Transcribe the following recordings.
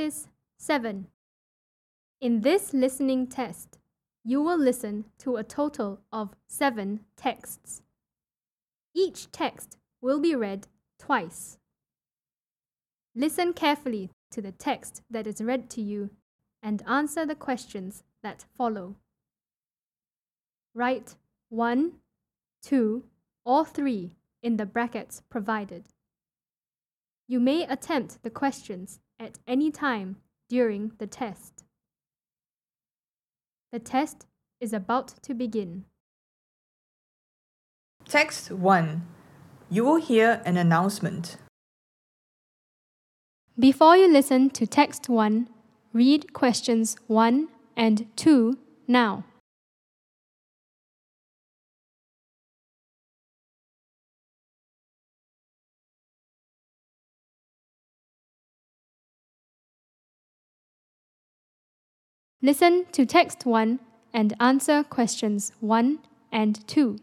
Practice 7. In this listening test, you will listen to a total of 7 texts. Each text will be read twice. Listen carefully to the text that is read to you and answer the questions that follow. Write 1, 2, or 3 in the brackets provided. You may attempt the questions at any time during the test. The test is about to begin. Text 1. You will hear an announcement. Before you listen to text 1, read questions 1 and 2 now. Listen to text 1 and answer questions 1 and 2.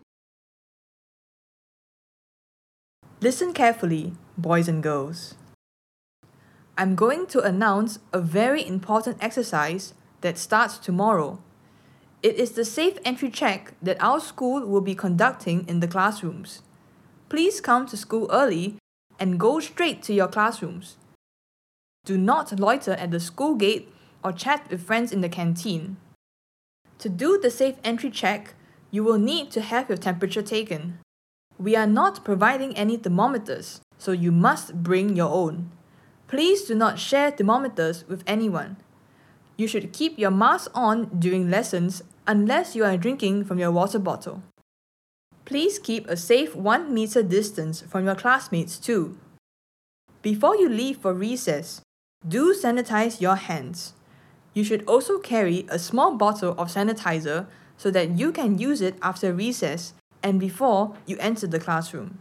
Listen carefully, boys and girls. I'm going to announce a very important exercise that starts tomorrow. It is the safe entry check that our school will be conducting in the classrooms. Please come to school early and go straight to your classrooms. Do not loiter at the school gate or chat with friends in the canteen. To do the safe entry check, you will need to have your temperature taken. We are not providing any thermometers, so you must bring your own. Please do not share thermometers with anyone. You should keep your mask on during lessons unless you are drinking from your water bottle. Please keep a safe 1 meter distance from your classmates too. Before you leave for recess, do sanitize your hands. You should also carry a small bottle of sanitizer so that you can use it after recess and before you enter the classroom.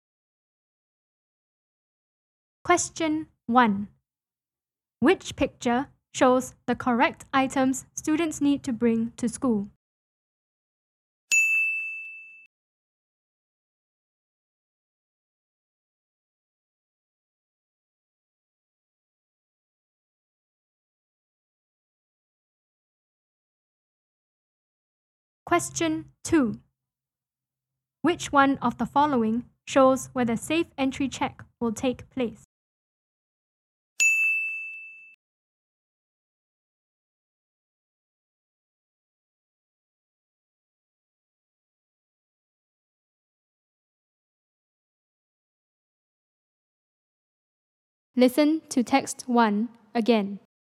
Question 1. Which picture shows the correct items students need to bring to school? Question 2. Which one of the following shows where the safe entry check will take place? Listen to text 1 again.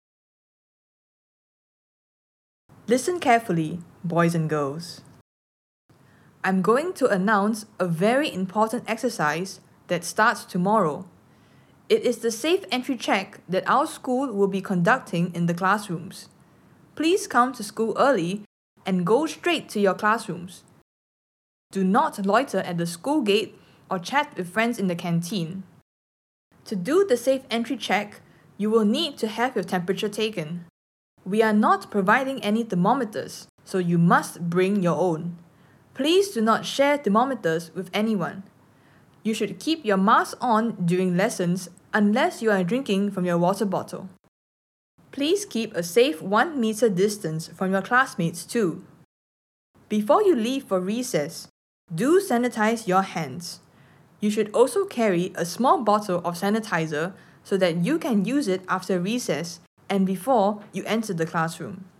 Listen carefully, boys and girls. I'm going to announce a very important exercise that starts tomorrow. It is the safe entry check that our school will be conducting in the classrooms. Please come to school early and go straight to your classrooms. Do not loiter at the school gate or chat with friends in the canteen. To do the safe entry check, you will need to have your temperature taken. We are not providing any thermometers, so you must bring your own. Please do not share thermometers with anyone. You should keep your mask on during lessons unless you are drinking from your water bottle. Please keep a safe 1 meter distance from your classmates too. Before you leave for recess, do sanitize your hands. You should also carry a small bottle of sanitizer so that you can use it after recess and before you enter the classroom.